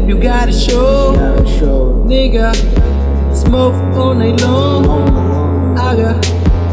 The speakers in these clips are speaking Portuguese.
babe, you gotta show. Nigga, smoke all night long. I got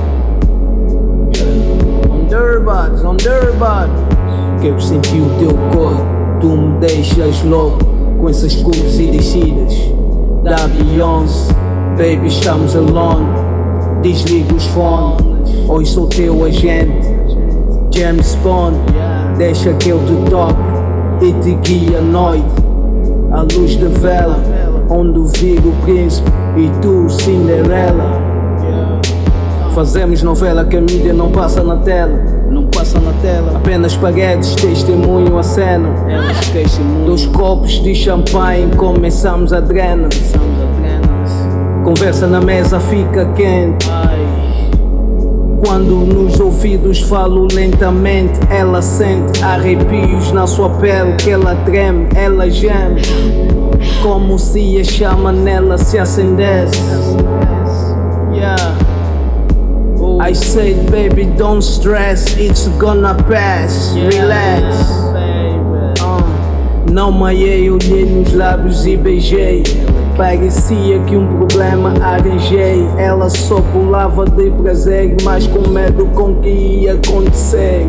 on Durban. Quero sentir o teu corpo, tu me deixas louco com essas curvas e descidas da Beyoncé. Baby, estamos alone, desliga os fones. Hoje sou teu agente, James Bond. Deixa que eu te toque e te guie à noite. À luz da vela, onde vive o príncipe e tu, Cinderela. Fazemos novela que a mídia não passa na tela. Apenas paguetes testemunham a cena. Dos copos de champanhe começamos a drena. Conversa na mesa fica quente. Quando nos ouvidos falo lentamente, ela sente arrepios na sua pele, que ela treme, ela geme, como se a chama nela se acendesse. I said, baby, don't stress, it's gonna pass, relax. Não maiei, olhei nos lábios e beijei. Parecia que um problema arranjei. Ela só pulava de prazer, mas com medo com que ia acontecer.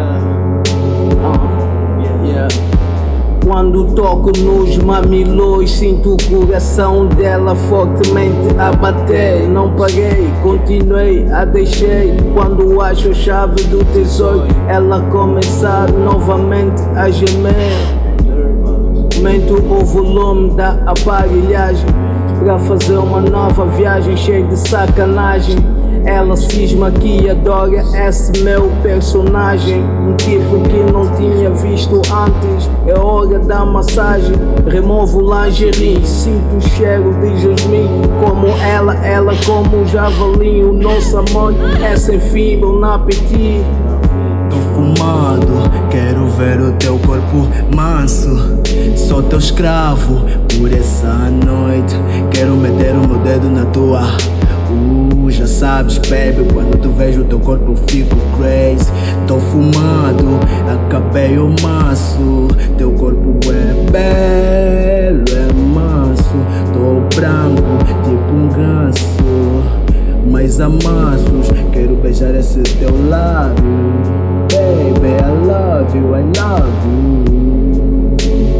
Quando toco nos mamilões, sinto o coração dela fortemente a bater. Não parei, continuei, a deixei. Quando acho a chave do tesouro, ela começar novamente a gemer. Aumento o volume da aparelhagem pra fazer uma nova viagem cheia de sacanagem. Ela cisma que adora esse meu personagem, um tipo que não tinha visto antes. É hora da massagem, removo lingerie, sinto o cheiro de jasmim. Como ela como um javali. O nosso amor é sem fim, bom apetite. Tô fumado, quero ver o teu corpo manso. Sou teu escravo por essa noite. Quero meter o meu dedo na tua. Já sabes, baby, quando tu vejo o teu corpo eu fico crazy. Tô fumado, acabei o maço. Teu corpo é belo, é manso. Tô branco, tipo um ganso, mas amassos. Quero beijar esse teu lábio. Baby, I love you, I love you.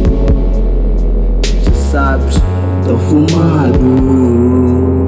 Já sabes, tô fumado.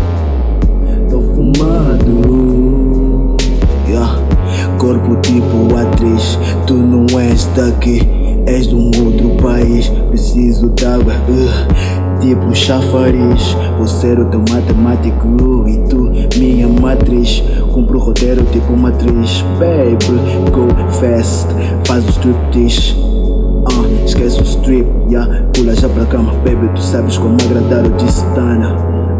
Corpo tipo atriz, tu não és daqui, és de um outro país. Preciso d'água, tipo chafariz. Vou ser o teu matemático e tu minha matriz. Cumpro o roteiro tipo matriz. Baby, go fast, faz o striptease. Esquece o strip, pula já pra cama. Baby, tu sabes como agradar o Distana.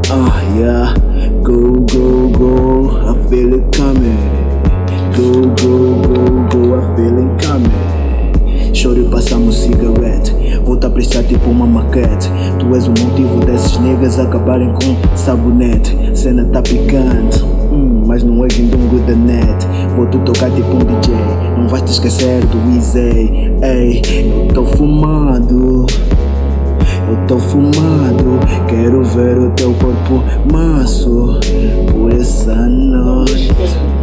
Go, go, go, I feel it coming. Go, go, go, go, I feel it coming. Choro e passamos cigarette. Vou-te apreciar tipo uma maquete. Tu és o motivo desses niggas acabarem com sabonete. Cena tá picante, mas não é guindungo da net. Vou-te tocar tipo um DJ, não vais te esquecer do Easy. Ei, eu tô fumado. Quero ver o teu corpo manso por essa noite.